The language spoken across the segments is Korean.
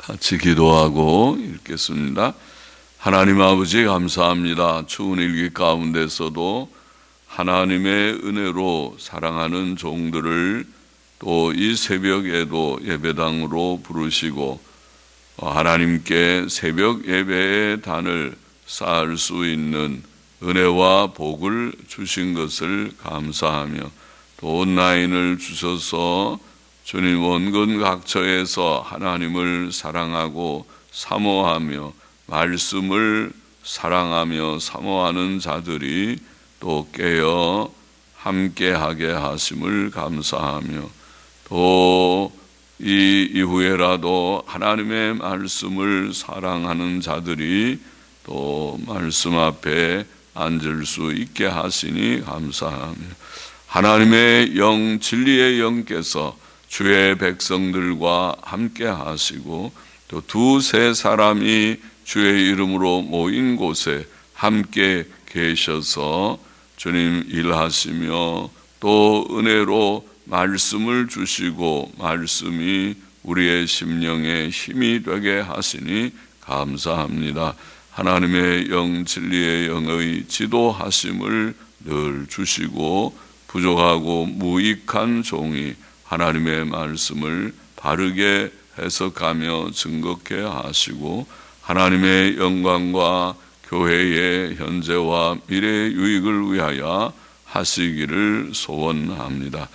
같이 기도하고 읽겠습니다. 하나님 아버지 감사합니다. 추운 일기 가운데서도 하나님의 은혜로 사랑하는 종들을 또 이 새벽에도 예배당으로 부르시고 하나님께 새벽 예배의 단을 쌓을 수 있는 은혜와 복을 주신 것을 감사하며 또 온라인을 주셔서 주님 원근 각처에서 하나님을 사랑하고 사모하며 말씀을 사랑하며 사모하는 자들이 또 깨어 함께하게 하심을 감사하며 또 이 이후에라도 하나님의 말씀을 사랑하는 자들이 또 말씀 앞에 앉을 수 있게 하시니 감사하며 하나님의 영 진리의 영께서 주의 백성들과 함께 하시고 또 두세 사람이 주의 이름으로 모인 곳에 함께 계셔서 주님 일하시며 또 은혜로 말씀을 주시고 말씀이 우리의 심령에 힘이 되게 하시니 감사합니다. 하나님의 영 진리의 영의 지도하심을 늘 주시고 부족하고 무익한 종이 하나님의 말씀을 바르게 해석하며 증거케 하시고 하나님의 영광과 교회의 현재와 미래의 유익을 위하여 하시기를 소원합니다.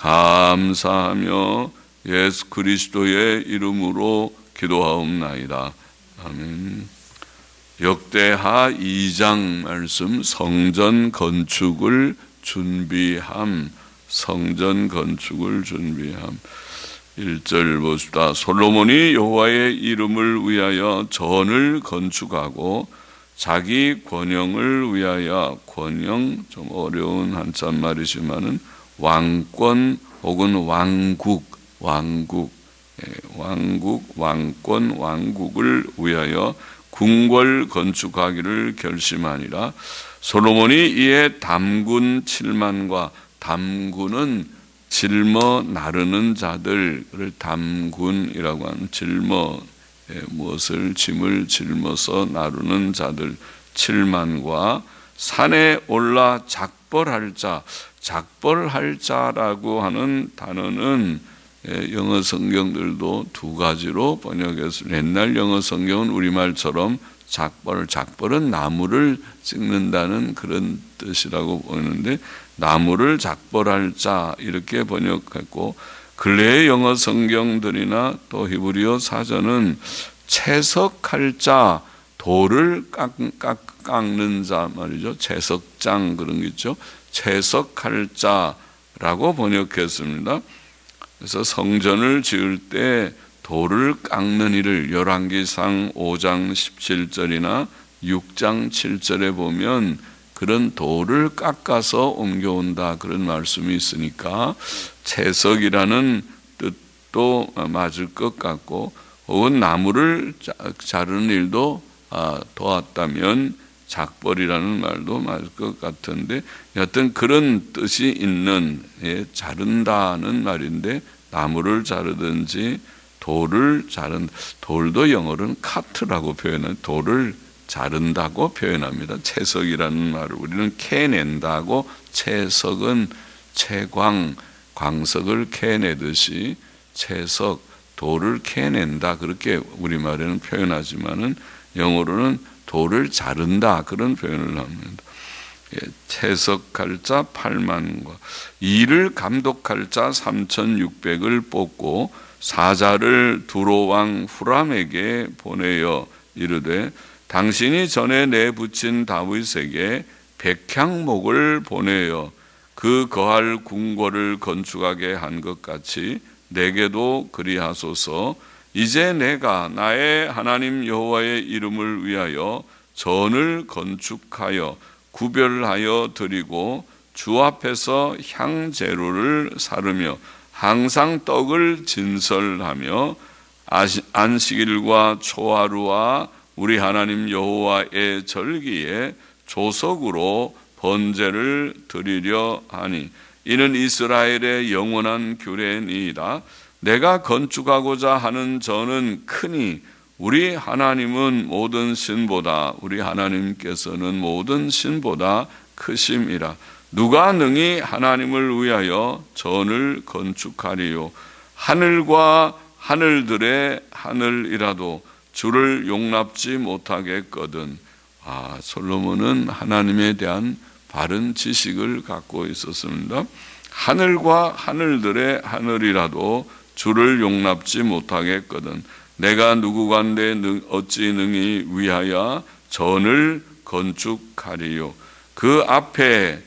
감사하며 예수 그리스도의 이름으로 기도하옵나이다. 아멘. 역대하 2장 말씀 성전 건축을 준비함. 성전 건축을 준비함. 1절 보십시다. 솔로몬이 여호와의 이름을 위하여 전을 건축하고 자기 권영을 위하여 권영 좀 어려운 한자말이지만은 왕권 혹은 왕국을 위하여 궁궐 건축하기를 결심하니라. 솔로몬이 이에 담군 7만과 담군은 짊어 나르는 자들을 담군이라고 하는 짊어 무엇을 짐을 짊어서 나르는 자들 7만과 산에 올라 작벌할 자, 작벌할 자라고 하는 단어는 영어 성경들도 두 가지로 번역했습니다. 옛날 영어 성경은 우리말처럼 작벌은 나무를 찍는다는 그런 뜻이라고 보이는데 나무를 작벌할 자 이렇게 번역했고 근래의 영어 성경들이나 또 히브리어 사전은 채석할 자, 돌을 깎는 자 말이죠. 채석장 그런 게 있죠. 채석할 자라고 번역했습니다. 그래서 성전을 지을 때 돌을 깎는 일을 열왕기상 5장 17절이나 6장 7절에 보면 그런 돌을 깎아서 옮겨온다 그런 말씀이 있으니까 채석이라는 뜻도 맞을 것 같고 혹은 나무를 자르는 일도 도왔다면 작벌이라는 말도 맞을 것 같은데 여하튼 그런 뜻이 있는 자른다는 말인데 나무를 자르든지 돌을 자른 돌도 영어로는 카트라고 표현해요. 돌을 자른다고 표현합니다. 채석이라는 말을 우리는 캐낸다고 채석은 광석을 캐내듯이 채석 돌을 캐낸다 그렇게 우리말에는 표현하지만은 영어로는 돌을 자른다 그런 표현을 합니다. 채석할 자 8만과 일을 감독할 자 3,600을 뽑고 사자를 두로왕 후람에게 보내어 이르되 당신이 전에 내붙인 다윗에게 백향목을 보내어 그 거할 궁궐을 건축하게 한 것 같이 내게도 그리하소서. 이제 내가 나의 하나님 여호와의 이름을 위하여 전을 건축하여 구별하여 드리고 주 앞에서 향제로를 사르며 항상 떡을 진설하며 안식일과 초하루와 우리 하나님 여호와의 절기에 조석으로 번제를 드리려 하니 이는 이스라엘의 영원한 규례니이다. 내가 건축하고자 하는 저는 크니 우리 하나님은 모든 신보다 우리 하나님께서는 모든 신보다 크심이라. 누가 능히 하나님을 위하여 전을 건축하리요. 하늘과 하늘들의 하늘이라도 주를 용납지 못하겠거든. 솔로몬은 하나님에 대한 바른 지식을 갖고 있었습니다. 하늘과 하늘들의 하늘이라도 주를 용납지 못하겠거든. 내가 누구간데 어찌 능히 위하여 전을 건축하리요. 그 앞에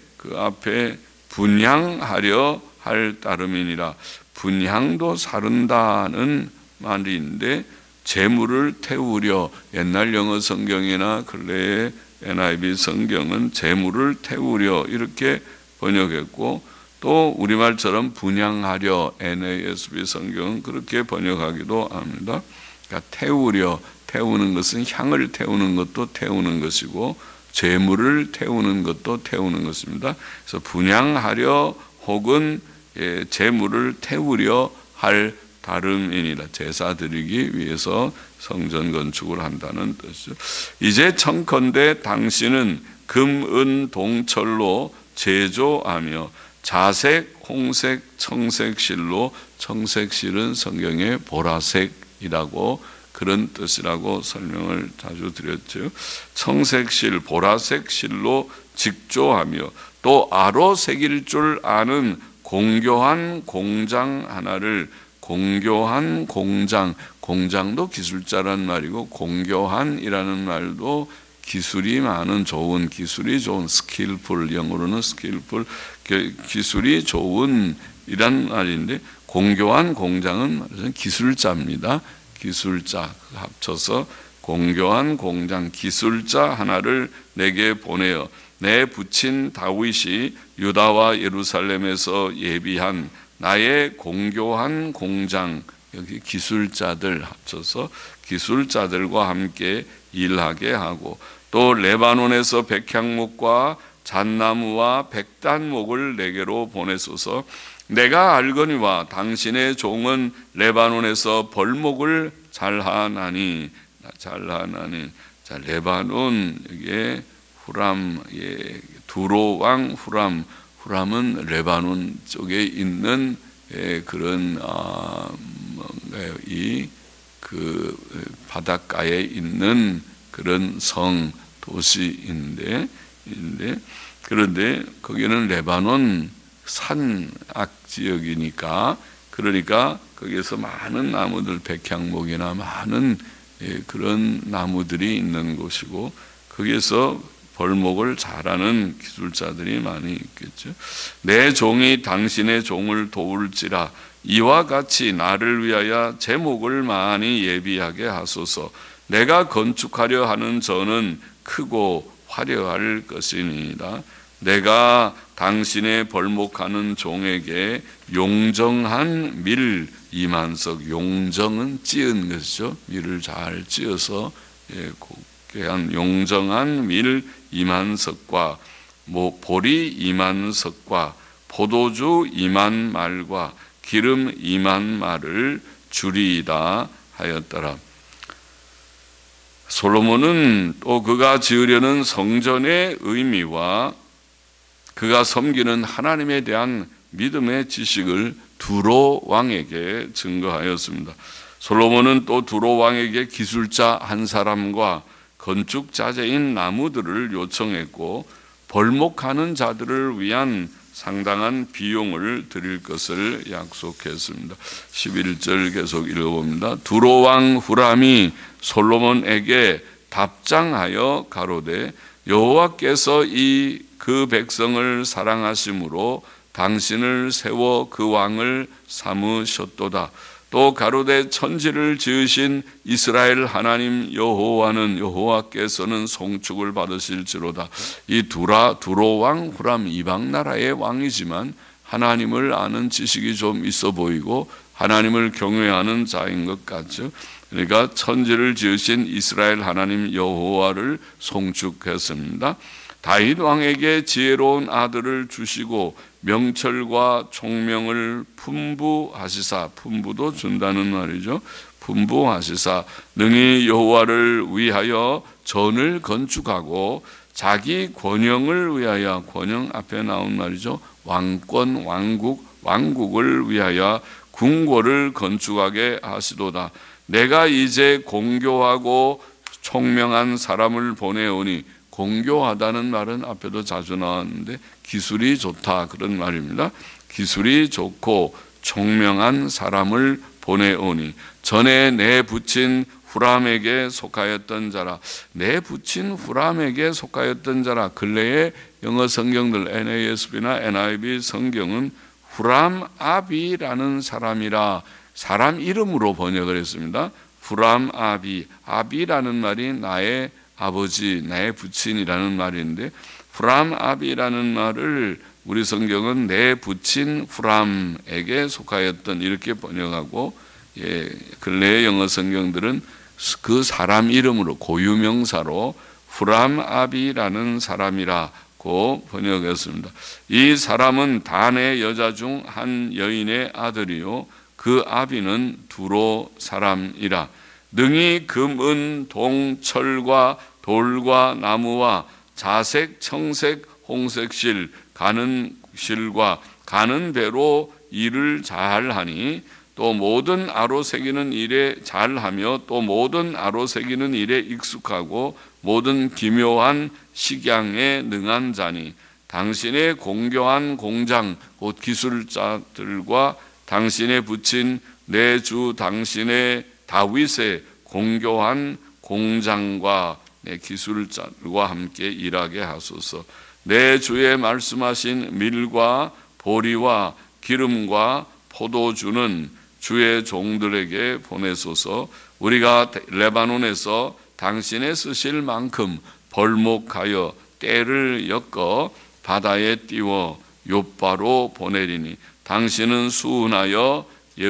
분향하려 할 따름이니라. 분향도 사른다는 말인데 재물을 태우려, 옛날 영어 성경이나 근래의 NIV 성경은 재물을 태우려 이렇게 번역했고, 또 우리말처럼 분향하려 NASB 성경은 그렇게 번역하기도 합니다. 그러니까 태우려, 태우는 것은 향을 태우는 것도 태우는 것이고 재물을 태우는 것도 태우는 것입니다. 그래서 분향하려 혹은 재물을 태우려 할 다름이니라. 제사 드리기 위해서 성전 건축을 한다는 뜻이죠. 이제 청컨대 당신은 금, 은, 동철로 제조하며 자색, 홍색, 청색실로, 청색실은 성경의 보라색이라고 그런 뜻이라고 설명을 자주 드렸죠. 청색실, 보라색실로 직조하며 또 아로 새길 줄 아는 공교한 공장 하나를, 공교한 공장, 공장도 기술자란 말이고 공교한이라는 말도 기술이 많은, 좋은, 기술이 좋은, skillful, 영어로는 skillful, 기술이 좋은 이란 말인데, 공교한 공장은 기술자입니다. 기술자 합쳐서 공교한 공장, 기술자 하나를 내게 보내어 내 부친 다윗이 유다와 예루살렘에서 예비한 나의 공교한 공장, 여기 기술자들 합쳐서 기술자들과 함께 일하게 하고, 또 레바논에서 백향목과 잣나무와 백단목을 내게로 보내소서. 내가 알거니와 당신의 종은 레바논에서 벌목을 잘하나니. 자, 레바논, 이게 후람, 두로 왕 후람, 후람은 레바논 쪽에 있는 그런 그 바닷가에 있는 그런 성 도시인데, 그런데 거기는 레바논 산악 지역이니까, 그러니까 거기에서 많은 나무들, 백향목이나 많은 그런 나무들이 있는 곳이고, 거기에서 벌목을 잘하는 기술자들이 많이 있겠죠. 내 종이 당신의 종을 도울지라. 이와 같이 나를 위하여 제목을 많이 예비하게 하소서. 내가 건축하려 하는 전은 크고 화려할 것이니라. 내가 당신의 벌목하는 종에게 용정한 밀 2만석, 용정은 찌은 것이죠. 밀을 잘 찌어서 한 용정한 밀 2만석과 보리 2만석과 포도주 2만 말과 기름 2만 말을 주리이다 하였더라. 솔로몬은 또 그가 지으려는 성전의 의미와 그가 섬기는 하나님에 대한 믿음의 지식을 두로 왕에게 증거하였습니다. 솔로몬은 또 두로 왕에게 기술자 한 사람과 건축 자재인 나무들을 요청했고, 벌목하는 자들을 위한 상당한 비용을 드릴 것을 약속했습니다. 11절 계속 읽어봅니다. 두로 왕 후람이 솔로몬에게 답장하여 가로되, 여호와께서 그 백성을 사랑하심으로 당신을 세워 그 왕을 삼으셨도다. 또 가로되, 천지를 지으신 이스라엘 하나님 여호와께서는 송축을 받으실지로다. 이 두로 왕 후람, 이방 나라의 왕이지만 하나님을 아는 지식이 좀 있어 보이고 하나님을 경외하는 자인 것 같죠. 그러니까 천지를 지으신 이스라엘 하나님 여호와를 송축했습니다. 다윗 왕에게 지혜로운 아들을 주시고 명철과 총명을 풍부하시사, 풍부도 준다는 말이죠. 풍부하시사 능히 여호와를 위하여 전을 건축하고 자기 권영을 위하여, 권영 앞에 나온 말이죠. 왕권, 왕국을 위하여 궁궐을 건축하게 하시도다. 내가 이제 공교하고 총명한 사람을 보내오니, 공교하다는 말은 앞에도 자주 나왔는데 기술이 좋다 그런 말입니다. 기술이 좋고 총명한 사람을 보내오니, 전에 내 부친 후람에게 속하였던 자라. 내 부친 후람에게 속하였던 자라. 근래의 영어 성경들 NASB나 NIV 성경은 후람 아비라는 사람이라 사람 이름으로 번역을 했습니다. 후람 아비, 아비라는 말이 나의 아버지, 나의 부친이라는 말인데, 후람 아비라는 말을 우리 성경은 내 부친 후람에게 속하였던 이렇게 번역하고, 근래의 영어 성경들은 그 사람 이름으로 고유명사로 후람 아비라는 사람이라고 번역했습니다. 이 사람은 단의 여자 중 한 여인의 아들이요 그 아비는 두로 사람이라. 능히 금, 은, 동, 철과 돌과 나무와 자색, 청색, 홍색 실, 가는 실과 가는 배로 일을 잘하니, 또 모든 아로 새기는 일에 잘하며 또 모든 아로 새기는 일에 익숙하고 모든 기묘한 식양에 능한 자니, 당신의 공교한 공장 곧 기술자들과 당신의 부친 내 주 당신의 다윗의 공교한 공장과 내 기술자들과 함께 일하게 하소서. 내 주의 말씀하신 밀과 보리와 기름과 포도주는 주의 종들에게 보내소서. 우리가 레바논에서 당신의 쓰실 만큼 벌목하여 때를 엮어 바다에 띄워 욥바로 보내리니, 당신은 수운하여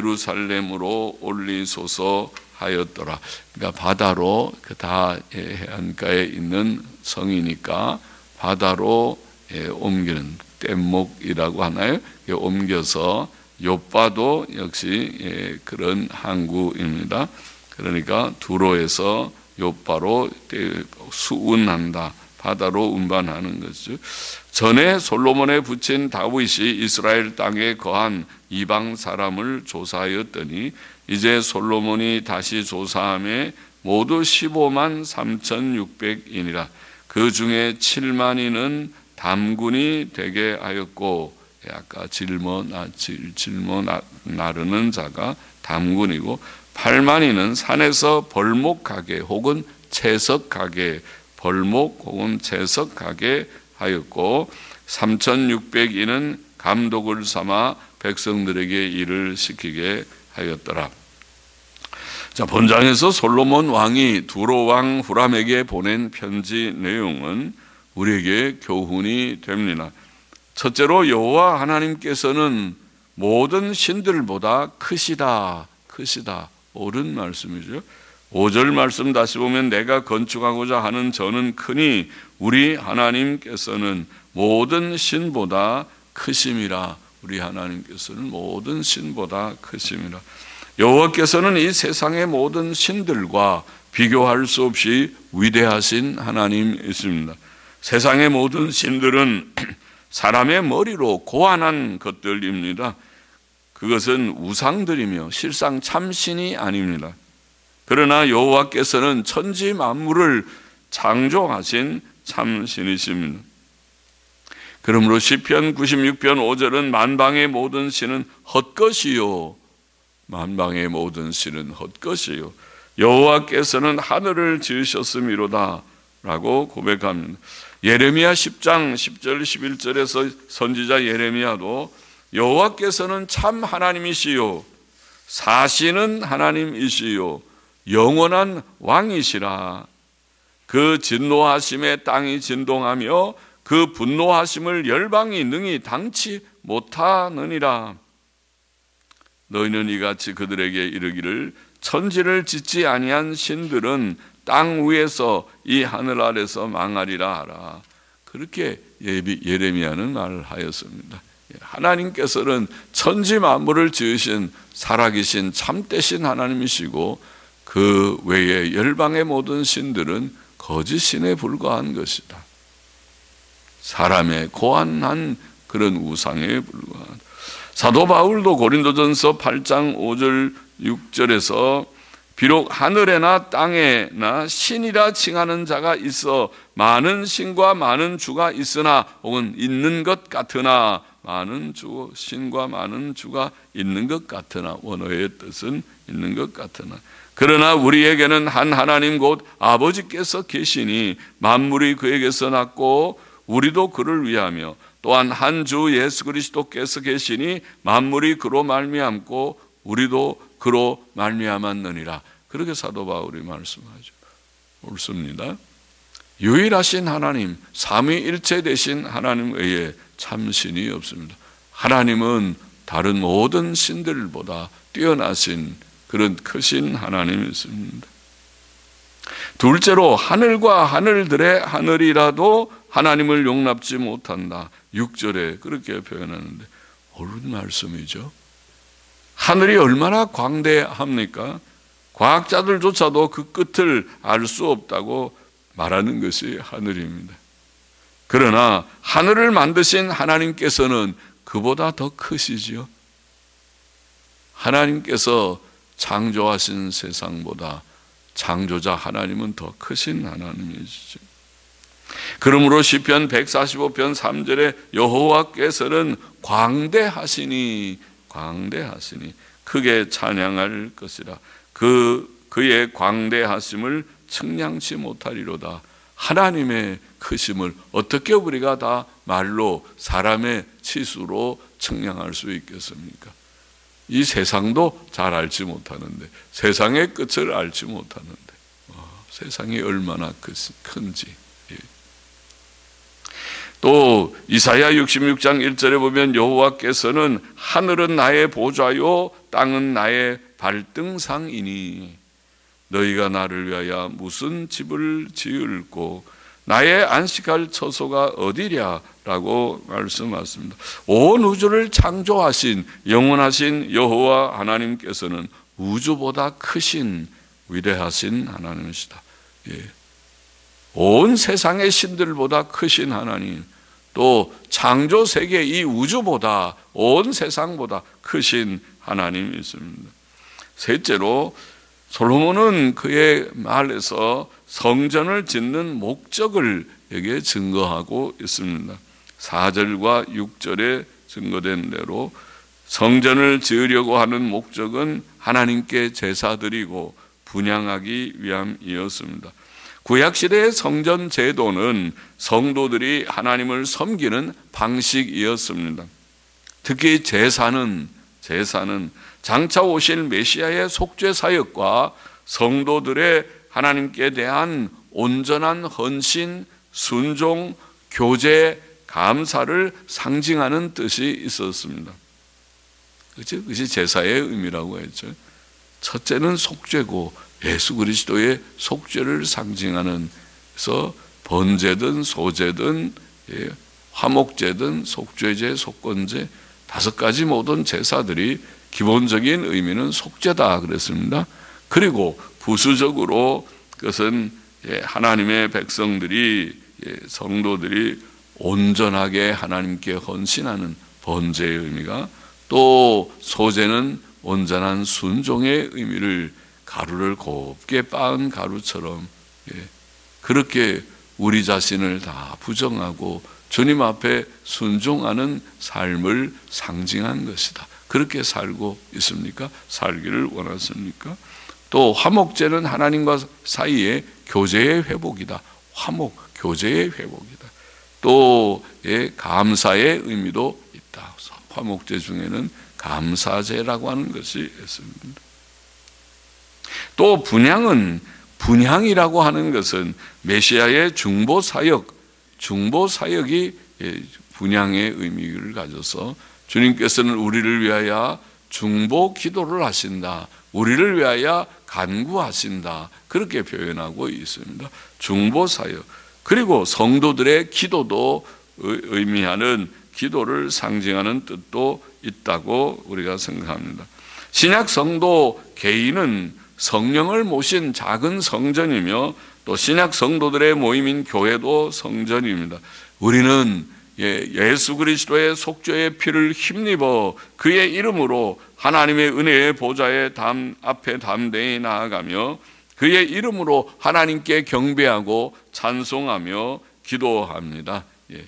예루살렘으로 올리소서 하였더라. 그러니까 바다로, 다 해안가에 있는 성이니까 바다로 옮기는 뗏목이라고 하나요? 옮겨서, 욥바도 역시 그런 항구입니다. 그러니까 두로에서 욥바로 수운한다, 바다로 운반하는 것이죠. 전에 솔로몬의 부친 다윗이 이스라엘 땅에 거한 이방 사람을 조사하였더니, 이제 솔로몬이 다시 조사함에 모두 15만 3,600인이라. 그 중에 7만인은 담군이 되게 하였고, 아까 짊어 나르는 자가 담군이고, 8만인은 산에서 벌목하게 혹은 채석하게, 벌목 혹은 채석하게 하였고, 3,600인은 감독을 삼아 백성들에게 일을 시키게 하였더라. 자, 본장에서 솔로몬 왕이 두로 왕 후람에게 보낸 편지 내용은 우리에게 교훈이 됩니다. 첫째로 여호와 하나님께서는 모든 신들보다 크시다. 옳은 말씀이죠. 5절 말씀 다시 보면, 내가 건축하고자 하는 저는 크니 우리 하나님께서는 모든 신보다 크심이라. 우리 하나님께서는 모든 신보다 크심이라. 여호와께서는 이 세상의 모든 신들과 비교할 수 없이 위대하신 하나님이십니다. 세상의 모든 신들은 사람의 머리로 고안한 것들입니다. 그것은 우상들이며 실상 참신이 아닙니다. 그러나 여호와께서는 천지 만물을 창조하신 참신이십니다. 그러므로 시편 96편 5절은 만방의 모든 신은 헛것이요, 만방의 모든 신은 헛것이요, 여호와께서는 하늘을 지으셨음이로다 라고 고백합니다. 예레미야 10장 10절 11절에서 선지자 예레미야도 여호와께서는 참 하나님이시요, 사시는 하나님이시요, 영원한 왕이시라. 그 진노하심에 땅이 진동하며 그 분노하심을 열방이 능히 당치 못하느니라. 너희는 이같이 그들에게 이르기를, 천지를 짓지 아니한 신들은 땅 위에서 이 하늘 아래서 망하리라 하라. 그렇게 예레미야는 말을 하였습니다. 하나님께서는 천지 만물을 지으신 살아계신 참되신 하나님이시고 그 외에 열방의 모든 신들은 거짓 신에 불과한 것이다. 사람의 고안한 그런 우상에 불과한. 사도 바울도 고린도전서 8장 5절 6절에서 비록 하늘에나 땅에나 신이라 칭하는 자가 있어 많은 신과 많은 주가 있으나 혹은 있는 것 같으나 많은 주 신과 많은 주가 있는 것 같으나 원어의 뜻은 있는 것 같으나 그러나 우리에게는 한 하나님 곧 아버지께서 계시니 만물이 그에게서 났고 우리도 그를 위하며 또한 한 주 예수 그리스도께서 계시니 만물이 그로 말미암고 우리도 그로 말미암았느니라. 그렇게 사도 바울이 말씀하죠. 옳습니다. 유일하신 하나님, 삼위일체 되신 하나님 외에 참신이 없습니다. 하나님은 다른 모든 신들보다 뛰어나신 그런 크신 하나님이십니다. 둘째로 하늘과 하늘들의 하늘이라도 하나님을 용납지 못한다. 6절에 그렇게 표현하는데 옳은 말씀이죠. 하늘이 얼마나 광대합니까? 과학자들조차도 그 끝을 알 수 없다고 말하는 것이 하늘입니다. 그러나 하늘을 만드신 하나님께서는 그보다 더 크시지요. 하나님께서 창조하신 세상보다 창조자 하나님은 더 크신 하나님이시죠. 그러므로 시편 145편 3절에 여호와께서는 광대하시니 크게 찬양할 것이라. 그의 광대하심을 측량치 못하리로다. 하나님의 크심을 어떻게 우리가 다 말로 사람의 치수로 측량할 수 있겠습니까? 이 세상도 잘 알지 못하는데, 세상의 끝을 알지 못하는데 세상이 얼마나 큰지. 또 이사야 66장 1절에 보면 여호와께서는 하늘은 나의 보좌요 땅은 나의 발등상이니 너희가 나를 위하여 무슨 집을 지을고 나의 안식할 처소가 어디랴 라고 말씀하셨습니다. 온 우주를 창조하신 영원하신 여호와 하나님께서는 우주보다 크신 위대하신 하나님이시다. 온 세상의 신들보다 크신 하나님, 또 창조 세계 이 우주보다 온 세상보다 크신 하나님이 있습니다. 셋째로 솔로몬은 그의 말에서 성전을 짓는 목적을 여기에 증거하고 있습니다. 4절과 6절에 증거된 대로 성전을 지으려고 하는 목적은 하나님께 제사드리고 분향하기 위함이었습니다. 구약시대의 성전 제도는 성도들이 하나님을 섬기는 방식이었습니다. 특히 제사는 장차 오실 메시아의 속죄 사역과 성도들의 하나님께 대한 온전한 헌신, 순종, 교제, 감사를 상징하는 뜻이 있었습니다. 그것이 제사의 의미라고 했죠. 첫째는 속죄고 예수 그리스도의 속죄를 상징하는, 그래서 번제든 소제든 화목제든 속죄제, 속건제 5가지 모든 제사들이 기본적인 의미는 속죄다 그랬습니다. 그리고 부수적으로 그것은 하나님의 백성들이, 성도들이 온전하게 하나님께 헌신하는 번제의 의미가, 또 소제는 온전한 순종의 의미를 가루를 곱게 빻은 가루처럼 그렇게 우리 자신을 다 부정하고 주님 앞에 순종하는 삶을 상징한 것이다. 그렇게 살고 있습니까? 살기를 원하십니까? 또 화목제는 하나님과 사이의 교제의 회복이다. 화목, 교제의 회복이다. 또 감사의 의미도 있다. 화목제 중에는 감사제라고 하는 것이 있습니다. 또 분향이라고 하는 것은 메시아의 중보사역이 분향의 의미를 가져서 주님께서는 우리를 위하여 중보 기도를 하신다. 우리를 위하여 간구하신다. 그렇게 표현하고 있습니다. 중보사역. 그리고 성도들의 기도도 의미하는, 기도를 상징하는 뜻도 있다고 우리가 생각합니다. 신약 성도 개인은 성령을 모신 작은 성전이며 또 신약 성도들의 모임인 교회도 성전입니다. 우리는 예수 그리스도의 속죄의 피를 힘입어 그의 이름으로 하나님의 은혜의 보좌의 앞에 담대히 나아가며 그의 이름으로 하나님께 경배하고 찬송하며 기도합니다.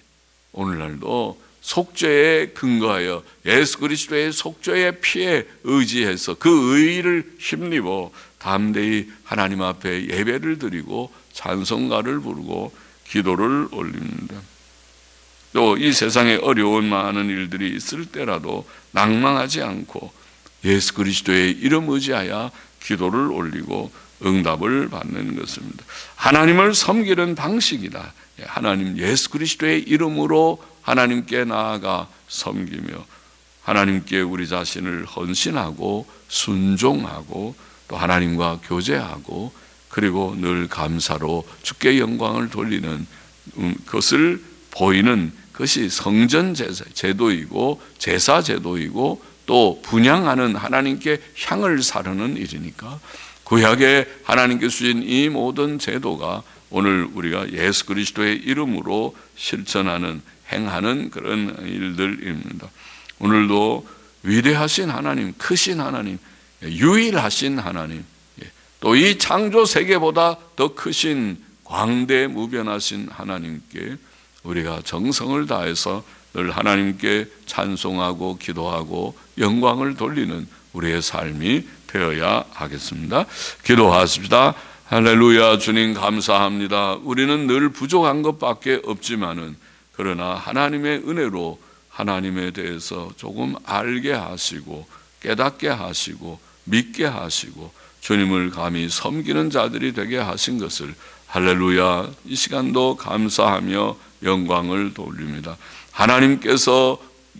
오늘날도 속죄에 근거하여 예수 그리스도의 속죄의 피에 의지해서 그 의의를 힘입어 담대히 하나님 앞에 예배를 드리고 찬송가를 부르고 기도를 올립니다. 또 이 세상에 어려운 많은 일들이 있을 때라도 낭망하지 않고 예수 그리스도의 이름 의지하여 기도를 올리고 응답을 받는 것입니다. 하나님을 섬기는 방식이다. 하나님 예수 그리스도의 이름으로 하나님께 나아가 섬기며 하나님께 우리 자신을 헌신하고 순종하고 또 하나님과 교제하고 그리고 늘 감사로 주께 영광을 돌리는 것을 보이는 것이 성전 제도이고 제사 제도이고 또 분향하는 하나님께 향을 사르는 일이니까 구약에 하나님께 주신 이 모든 제도가 오늘 우리가 예수 그리스도의 이름으로 실천하는 행하는 그런 일들입니다. 오늘도 위대하신 하나님, 크신 하나님, 유일하신 하나님, 또 이 창조 세계보다 더 크신 광대무변하신 하나님께 우리가 정성을 다해서 늘 하나님께 찬송하고 기도하고 영광을 돌리는 우리의 삶이 되어야 하겠습니다. 기도하십시다. 할렐루야. 주님 감사합니다. 우리는 늘 부족한 것밖에 없지만은 그러나 하나님의 은혜로 하나님에 대해서 조금 알게 하시고 깨닫게 하시고 믿게 하시고 주님을 감히 섬기는 자들이 되게 하신 것을 할렐루야. 이 시간도 감사하며 영광을 돌립니다. 하나님께서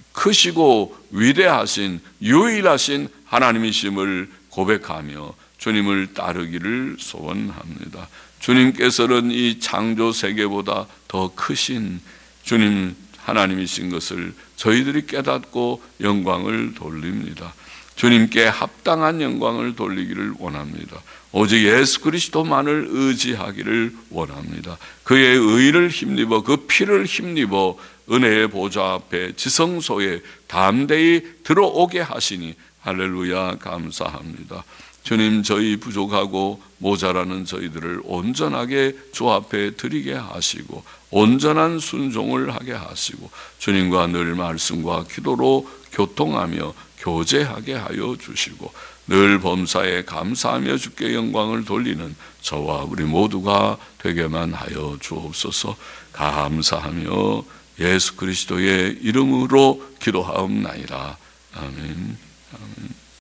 크시고 위대하신 유일하신 하나님이심을 고백하며 주님을 따르기를 소원합니다. 주님께서는 이 창조 세계보다 더 크신 주님 하나님이신 것을 저희들이 깨닫고 영광을 돌립니다. 주님께 합당한 영광을 돌리기를 원합니다. 오직 예수 그리스도만을 의지하기를 원합니다. 그의 의를 힘입어 그 피를 힘입어 은혜의 보좌 앞에 지성소에 담대히 들어오게 하시니 할렐루야 감사합니다. 주님, 저희 부족하고 모자라는 저희들을 온전하게 주 앞에 드리게 하시고 온전한 순종을 하게 하시고 주님과 늘 말씀과 기도로 교통하며 교제하게 하여 주시고 늘 범사에 감사하며 주께 영광을 돌리는 저와 우리 모두가 되게만 하여 주옵소서. 감사하며 예수 그리스도의 이름으로 기도하옵나이다. 아멘. 아멘.